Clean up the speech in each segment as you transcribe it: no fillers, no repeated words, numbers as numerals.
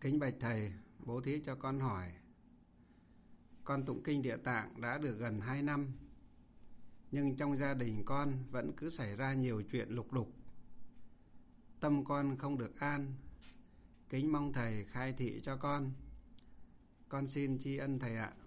Kính bạch thầy, bố thí cho con hỏi. Con tụng kinh Địa Tạng đã được gần 2 năm, nhưng trong gia đình con vẫn cứ xảy ra nhiều chuyện lục đục. Tâm con không được an. Kính mong thầy khai thị cho con. Con xin tri ân thầy ạ.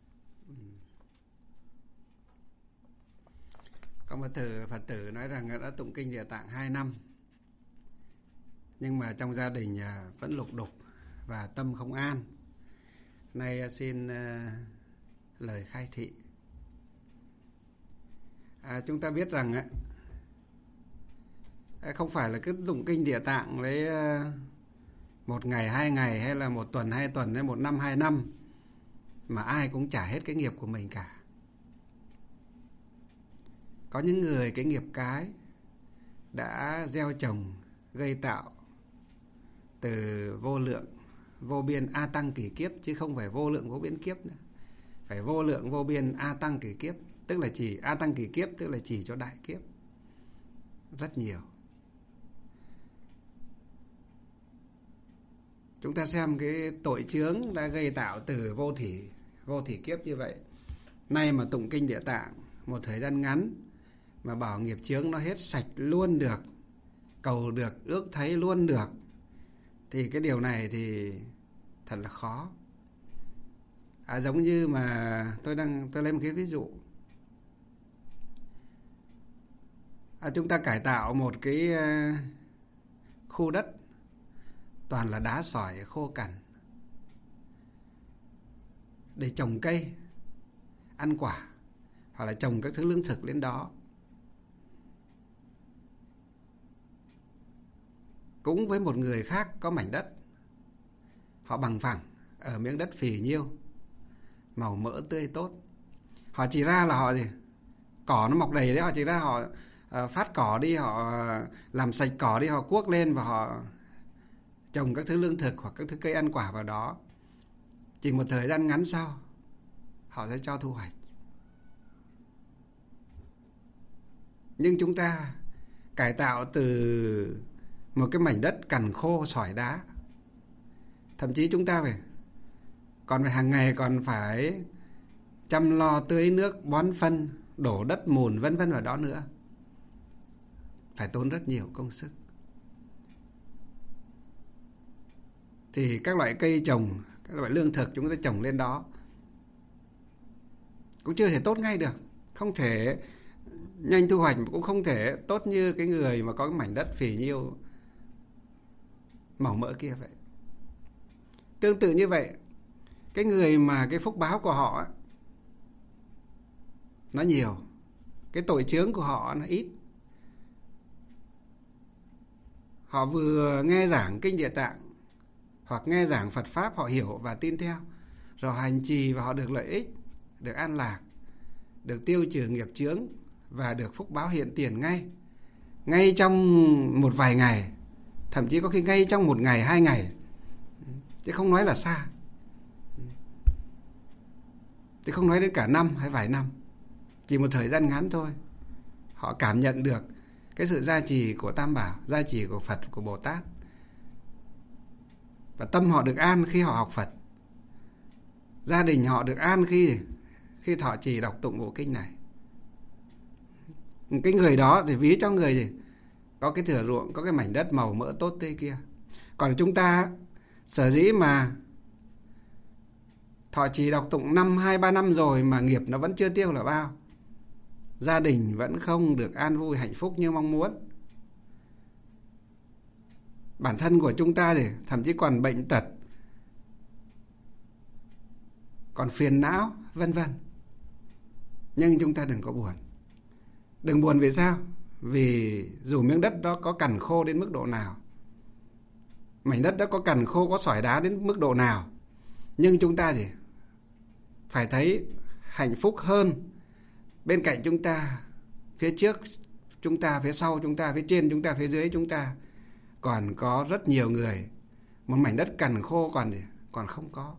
Có một Phật tử nói rằng đã tụng kinh Địa Tạng 2 năm, nhưng mà trong gia đình vẫn lục đục và tâm không an. Nay xin lời khai thị. Chúng ta biết rằng không phải là cứ tụng kinh Địa Tạng lấy 1 ngày 2 ngày, hay là 1 tuần 2 tuần, hay 1 năm 2 năm mà ai cũng trả hết cái nghiệp của mình cả. Có những người cái nghiệp cái đã gieo trồng gây tạo từ vô lượng vô biên a tăng kỷ kiếp, chứ không phải vô lượng vô biên kiếp nữa. Phải vô lượng vô biên a tăng kỷ kiếp, tức là chỉ a tăng kỷ kiếp, tức là chỉ cho đại kiếp. Rất nhiều. Chúng ta xem cái tội chướng đã gây tạo từ vô thỉ kiếp như vậy. Nay mà tụng kinh Địa Tạng một thời gian ngắn mà bảo nghiệp chướng nó hết sạch luôn được, cầu được, ước thấy luôn được, thì cái điều này thì thật là khó. Giống như mà tôi lấy một cái ví dụ. Chúng ta cải tạo một cái khu đất toàn là đá sỏi khô cằn để trồng cây, ăn quả, hoặc là trồng các thứ lương thực lên đó. Cũng với một người khác có mảnh đất, họ bằng phẳng ở miếng đất phì nhiêu, màu mỡ tươi tốt. Họ chỉ ra là họ gì? Cỏ nó mọc đầy đấy, họ chỉ ra họ phát cỏ đi, họ làm sạch cỏ đi, họ cuốc lên và họ trồng các thứ lương thực hoặc các thứ cây ăn quả vào đó. Chỉ một thời gian ngắn sau họ sẽ cho thu hoạch. Nhưng chúng ta cải tạo từ một cái mảnh đất cằn khô sỏi đá, thậm chí chúng ta còn phải hàng ngày còn phải chăm lo tưới nước, bón phân, đổ đất mùn vân vân vào đó nữa, phải tốn rất nhiều công sức. Thì các loại cây trồng, các loại lương thực chúng ta trồng lên đó cũng chưa thể tốt ngay được, không thể nhanh thu hoạch, mà cũng không thể tốt như cái người mà có cái mảnh đất phì nhiêu màu mỡ kia vậy. Tương tự như vậy, cái người mà cái phúc báo của họ nó nhiều, cái tội chướng của họ nó ít. Họ vừa nghe giảng kinh Địa Tạng hoặc nghe giảng Phật Pháp, họ hiểu và tin theo, rồi hành trì và họ được lợi ích, được an lạc, được tiêu trừ nghiệp chướng và được phúc báo hiện tiền ngay trong một vài ngày, thậm chí có khi ngay trong 1 ngày 2 ngày, chứ không nói là xa, chứ không nói đến cả năm hay vài năm. Chỉ một thời gian ngắn thôi, họ cảm nhận được cái sự gia trì của Tam Bảo, gia trì của Phật, của Bồ Tát, và tâm họ được an khi họ học Phật. Gia đình họ được an khi thọ trì đọc tụng bộ kinh này. Cái người đó thì ví cho người gì? Có cái thửa ruộng, có cái mảnh đất màu mỡ tốt tươi kia. Còn chúng ta sở dĩ mà thọ trì đọc tụng 2-3 năm rồi mà nghiệp nó vẫn chưa tiêu là bao. Gia đình vẫn không được an vui hạnh phúc như mong muốn. Bản thân của chúng ta thì thậm chí còn bệnh tật, còn phiền não vân vân. Nhưng chúng ta đừng có buồn. Đừng buồn vì sao? Vì dù miếng đất đó có cằn khô đến mức độ nào, mảnh đất đó có cằn khô, có sỏi đá đến mức độ nào, nhưng chúng ta gì? Phải thấy hạnh phúc hơn. Bên cạnh chúng ta, phía trước chúng ta, phía sau chúng ta, phía trên chúng ta, phía dưới chúng ta, còn có rất nhiều người một mảnh đất cằn khô còn không có.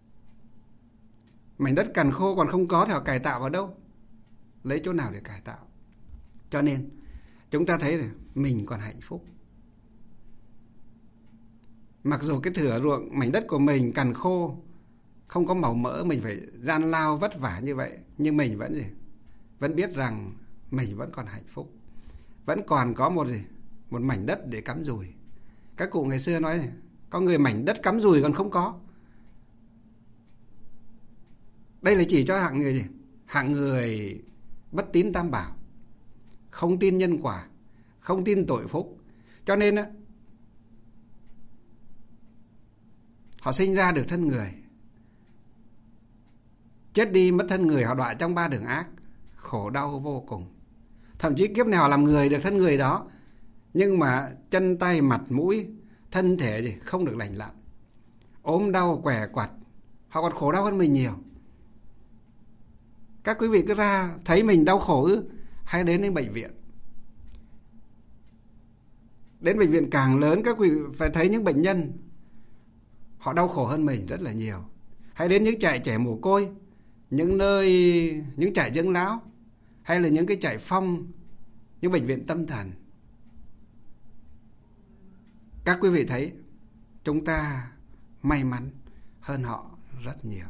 Mảnh đất cằn khô còn không có thì họ cải tạo vào đâu? Lấy chỗ nào để cải tạo? Cho nên chúng ta thấy là mình còn hạnh phúc. Mặc dù cái thửa ruộng mảnh đất của mình cằn khô, không có màu mỡ, mình phải gian lao vất vả như vậy, nhưng mình vẫn biết rằng mình vẫn còn hạnh phúc, vẫn còn có một mảnh đất để cắm dùi. Các cụ ngày xưa nói có người mảnh đất cắm dùi còn không có. Đây là chỉ cho hạng người gì? Hạng người bất tín tam bảo, không tin nhân quả, không tin tội phúc. Cho nên á, họ sinh ra được thân người, chết đi mất thân người, họ đọa trong 3 đường ác, khổ đau vô cùng. Thậm chí kiếp này họ làm người được thân người đó, nhưng mà chân tay mặt mũi thân thể không được lành lặn, ốm đau què quặt, họ còn khổ đau hơn mình nhiều. Các quý vị cứ ra thấy mình đau khổ hay đến bệnh viện. Đến bệnh viện càng lớn, các quý vị phải thấy những bệnh nhân họ đau khổ hơn mình rất là nhiều. Hay đến những trại trẻ mồ côi, những trại dưỡng lão, hay là những cái trại phong, những bệnh viện tâm thần. Các quý vị thấy chúng ta may mắn hơn họ rất nhiều.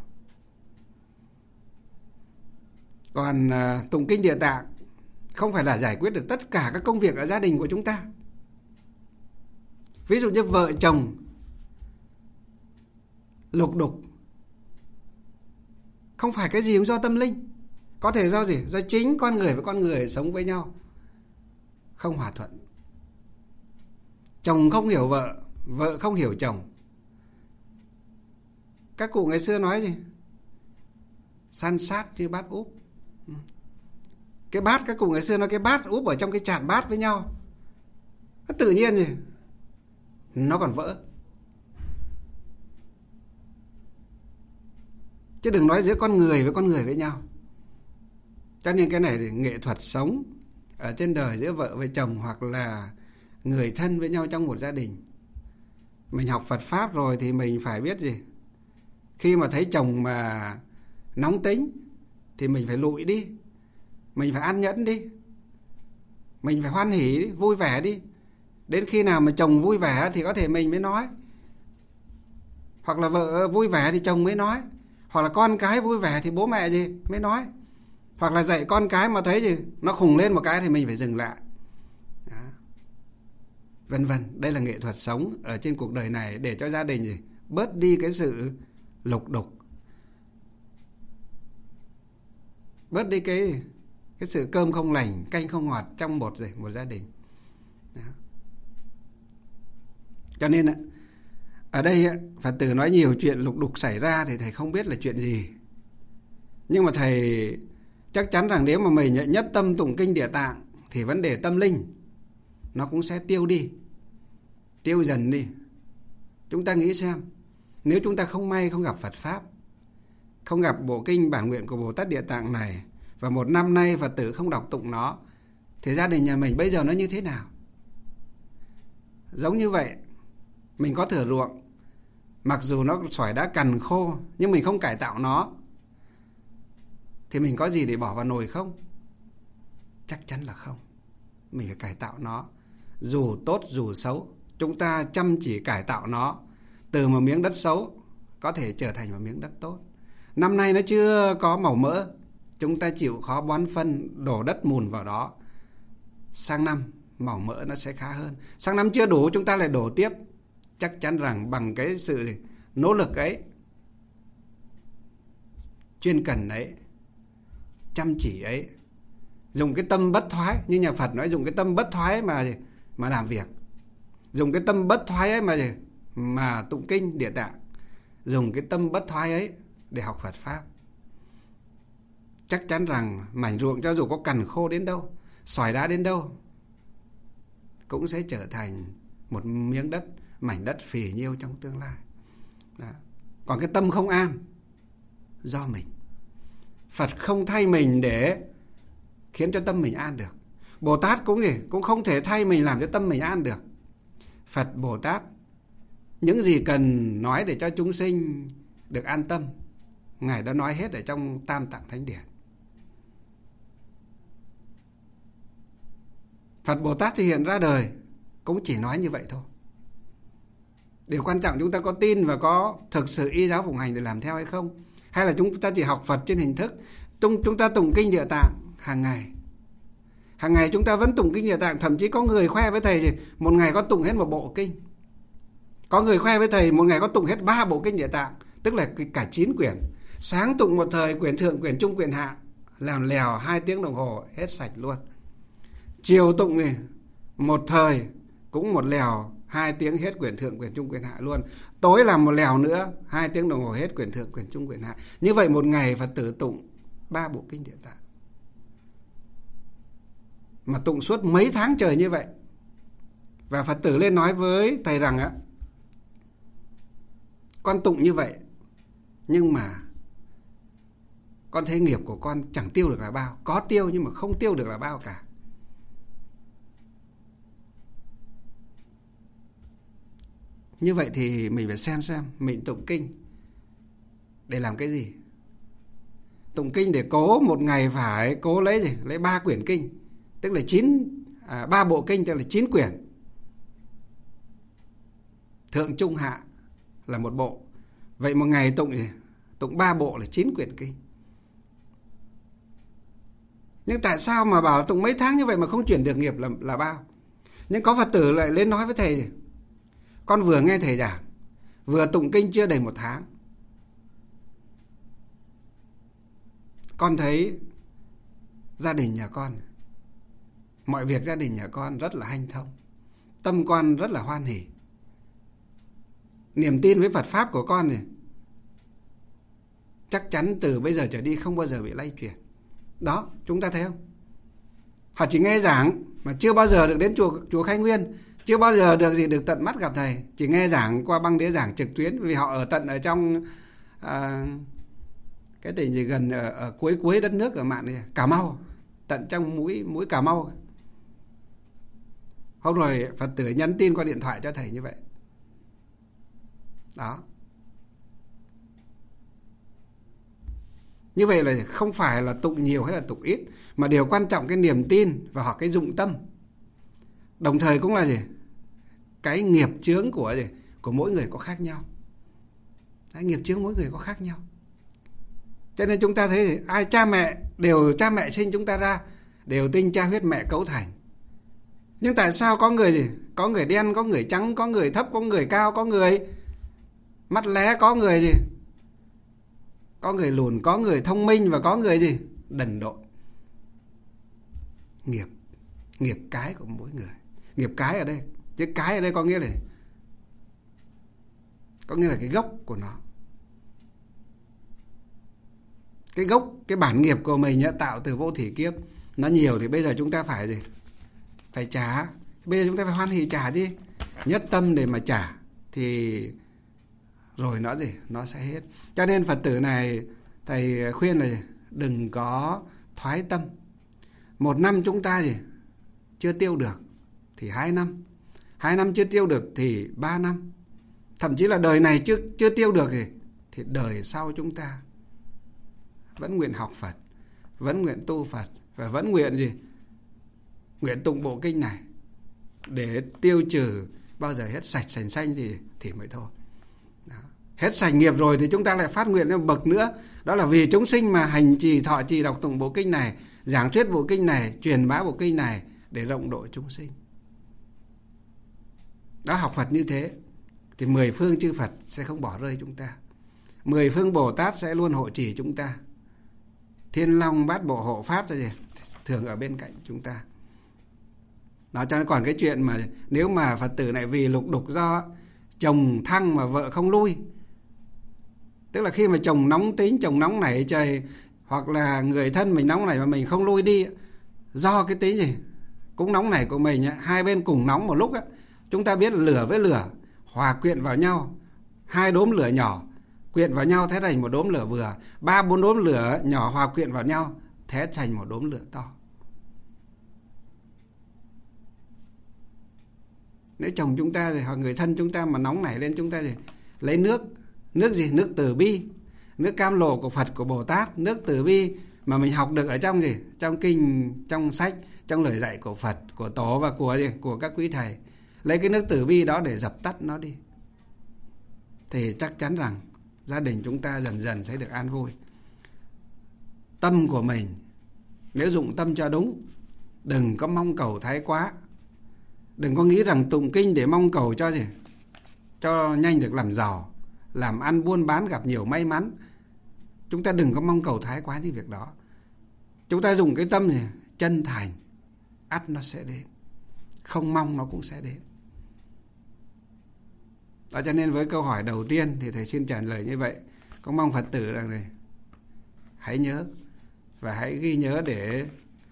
Còn tụng kinh Địa Tạng không phải là giải quyết được tất cả các công việc ở gia đình của chúng ta. Ví dụ như vợ chồng lục đục, không phải cái gì cũng do tâm linh. Có thể do gì? Do chính con người với con người sống với nhau không hòa thuận. Chồng không hiểu vợ, vợ không hiểu chồng. Các cụ ngày xưa nói gì? San sát như bát úp. Cái bát, các cụ ngày xưa nói cái bát úp ở trong cái chạn bát với nhau, nó tự nhiên gì? Nó còn vỡ. Chứ đừng nói giữa con người với nhau. Cho nên cái này thì nghệ thuật sống ở trên đời giữa vợ với chồng, hoặc là người thân với nhau trong một gia đình. Mình học Phật Pháp rồi thì mình phải biết gì? Khi mà thấy chồng mà nóng tính thì mình phải lụi đi, mình phải an nhẫn đi, mình phải hoan hỉ đi, vui vẻ đi. Đến khi nào mà chồng vui vẻ thì có thể mình mới nói, hoặc là vợ vui vẻ thì chồng mới nói, hoặc là con cái vui vẻ thì bố mẹ mới nói, hoặc là dạy con cái mà thấy nó khùng lên một cái thì mình phải dừng lại. Đó. Vân vân. Đây là nghệ thuật sống ở trên cuộc đời này để cho gia đình bớt đi cái sự lục đục, bớt đi cái sự cơm không lành canh không ngọt trong một gia đình. Đó. Cho nên ở đây Phật tử nói nhiều chuyện lục đục xảy ra thì thầy không biết là chuyện gì, nhưng mà thầy chắc chắn rằng nếu mà mình nhất tâm tụng kinh Địa Tạng thì vấn đề tâm linh nó cũng sẽ tiêu dần đi. Chúng ta nghĩ xem, nếu chúng ta không may không gặp Phật Pháp, không gặp bộ kinh bản nguyện của Bồ Tát Địa Tạng này, và một năm nay Phật tử không đọc tụng nó, thì gia đình nhà mình bây giờ nó như thế nào? Giống như vậy, mình có thửa ruộng, mặc dù nó sỏi đá cằn khô, nhưng mình không cải tạo nó, thì mình có gì để bỏ vào nồi không? Chắc chắn là không. Mình phải cải tạo nó. Dù tốt dù xấu, chúng ta chăm chỉ cải tạo nó, từ một miếng đất xấu có thể trở thành một miếng đất tốt. Năm nay nó chưa có màu mỡ, chúng ta chịu khó bón phân, đổ đất mùn vào đó. Sang năm màu mỡ nó sẽ khá hơn. Sang năm chưa đủ, chúng ta lại đổ tiếp. Chắc chắn rằng bằng cái sự nỗ lực ấy, chuyên cần ấy, chăm chỉ ấy, dùng cái tâm bất thoái, như nhà Phật nói, dùng cái tâm bất thoái mà làm việc, dùng cái tâm bất thoái ấy mà tụng kinh Địa Tạng, dùng cái tâm bất thoái ấy để học Phật Pháp. Chắc chắn rằng mảnh ruộng cho dù có cằn khô đến đâu, sỏi đá đến đâu, cũng sẽ trở thành một miếng đất, mảnh đất phì nhiêu trong tương lai. Đó. Còn cái tâm không an do mình. Phật không thay mình để khiến cho tâm mình an được. Bồ Tát cũng không thể thay mình làm cho tâm mình an được. Phật Bồ Tát những gì cần nói để cho chúng sinh được an tâm, Ngài đã nói hết ở trong Tam Tạng Thánh Điển. Phật Bồ Tát thì hiện ra đời cũng chỉ nói như vậy thôi. Điều quan trọng chúng ta có tin và có thực sự y giáo phụng hành để làm theo hay không? Hay là chúng ta chỉ học Phật trên hình thức? Chúng ta tụng kinh Địa Tạng hàng ngày. Hàng ngày chúng ta vẫn tụng kinh Địa Tạng. Thậm chí có người khoe với thầy một ngày có tụng hết một bộ kinh. Có người khoe với thầy một ngày có tụng hết 3 bộ kinh Địa Tạng, tức là cả 9 quyển. Sáng tụng một thời quyển thượng, quyển trung, quyển hạ, làm lèo 2 tiếng đồng hồ hết sạch luôn. Chiều tụng thì một thời cũng một lèo 2 tiếng hết quyển thượng, quyển trung, quyển hạ luôn. Tối làm một lèo nữa 2 tiếng đồng hồ hết quyển thượng, quyển trung, quyển hạ. Như vậy một ngày Phật tử tụng 3 bộ kinh Địa Tạng. Mà tụng suốt mấy tháng trời như vậy. Và Phật tử lên nói với thầy rằng á, con tụng như vậy nhưng mà con thấy nghiệp của con chẳng tiêu được là bao. Có tiêu nhưng mà không tiêu được là bao cả. Như vậy thì mình phải xem mình tụng kinh để làm cái gì. Tụng kinh để cố một ngày phải cố lấy gì? Lấy 3 quyển kinh, tức là 3 bộ kinh, tức là 9 quyển. Thượng trung hạ là một bộ. Vậy một ngày tụng 3 bộ là 9 quyển kinh. Nhưng tại sao mà bảo tụng mấy tháng như vậy mà không chuyển được nghiệp là bao? Nhưng có Phật tử lại lên nói với thầy, con vừa nghe thầy giảng, vừa tụng kinh chưa đầy 1 tháng, con thấy gia đình nhà con, mọi việc gia đình nhà con rất là hanh thông, tâm con rất là hoan hỉ, niềm tin với Phật Pháp của con này chắc chắn từ bây giờ trở đi không bao giờ bị lay chuyển. Đó, chúng ta thấy không? Họ chỉ nghe giảng mà chưa bao giờ được đến chùa Khai Nguyên, chưa bao giờ được tận mắt gặp thầy, chỉ nghe giảng qua băng đĩa giảng trực tuyến, vì họ ở tận ở trong cái tỉnh gì gần ở cuối đất nước ở mạn này, Cà Mau, tận trong mũi Cà Mau. Hôm rồi Phật tử nhắn tin qua điện thoại cho thầy như vậy. Đó. Như vậy là không phải là tụng nhiều hay là tụng ít, mà điều quan trọng cái niềm tin và hoặc cái dụng tâm. Đồng thời cũng là gì? Cái nghiệp chướng của mỗi người có khác nhau. Cái nghiệp chướng mỗi người có khác nhau. Cho nên chúng ta thấy ai cha mẹ sinh chúng ta ra đều tinh cha huyết mẹ cấu thành. Nhưng tại sao có người có người đen, có người trắng, có người thấp, có người cao, có người mắt lé, có người có người lùn, có người thông minh và có người đần độn. Nghiệp cái của mỗi người. Nghiệp cái ở đây, chứ cái ở đây có nghĩa là cái gốc của nó. Cái gốc, cái bản nghiệp của mình tạo từ vô thỉ kiếp, nó nhiều thì bây giờ chúng ta phải phải trả. Bây giờ chúng ta phải hoan hỉ trả chứ, nhất tâm để mà trả thì rồi nó sẽ hết. Cho nên Phật tử này thầy khuyên là đừng có thoái tâm. 1 năm chúng ta chưa tiêu được thì 2 năm, 2 năm chưa tiêu được thì 3 năm, thậm chí là đời này chưa tiêu được thì đời sau chúng ta vẫn nguyện học Phật, vẫn nguyện tu Phật và vẫn nguyện nguyện tụng bộ kinh này để tiêu trừ. Bao giờ hết sạch sành xanh thì mới thôi. Đó. Hết sạch nghiệp rồi thì chúng ta lại phát nguyện lên bậc nữa, đó là vì chúng sinh mà hành trì thọ trì đọc tụng bộ kinh này, giảng thuyết bộ kinh này, truyền bá bộ kinh này để rộng độ chúng sinh. Đó, học Phật như thế thì 10 phương chư Phật sẽ không bỏ rơi chúng ta, 10 phương Bồ Tát sẽ luôn hộ trì chúng ta, Thiên Long Bát Bộ hộ pháp thường ở bên cạnh chúng ta. Đó, cho nên còn cái chuyện mà nếu mà Phật tử này vì lục đục do chồng thăng mà vợ không lui, tức là khi mà chồng nóng tính, chồng nóng nảy trời, hoặc là người thân mình nóng nảy mà mình không lui đi, do cái tính cũng nóng nảy của mình, hai bên cùng nóng một lúc, chúng ta biết lửa với lửa hòa quyện vào nhau, 2 đốm lửa nhỏ quyện vào nhau thế thành một đốm lửa vừa, 3-4 đốm lửa nhỏ hòa quyện vào nhau thế thành một đốm lửa to. Nếu chồng chúng ta hoặc người thân chúng ta mà nóng nảy lên, chúng ta lấy nước nước từ bi, nước cam lồ của Phật, của Bồ Tát, nước từ bi mà mình học được ở trong trong kinh, trong sách, trong lời dạy của Phật, của Tổ và của các quý thầy, lấy cái nước từ bi đó để dập tắt nó đi. thì chắc chắn rằng gia đình chúng ta dần dần sẽ được an vui. Tâm của mình, nếu dụng tâm cho đúng, đừng có mong cầu thái quá. Đừng có nghĩ rằng tụng kinh để mong cầu cho gì? Cho nhanh được làm giàu, làm ăn buôn bán gặp nhiều may mắn. Chúng ta đừng có mong cầu thái quá những việc đó. Chúng ta dùng cái tâm này chân thành, ắt nó sẽ đến. Không mong nó cũng sẽ đến. Đó, cho nên với câu hỏi đầu tiên thì thầy xin trả lời như vậy. Con mong Phật tử rằng này, hãy nhớ và hãy ghi nhớ để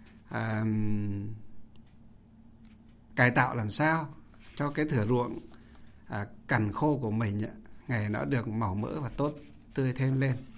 cải tạo làm sao cho cái thửa ruộng cằn khô của mình ngày nó được màu mỡ và tốt tươi thêm lên.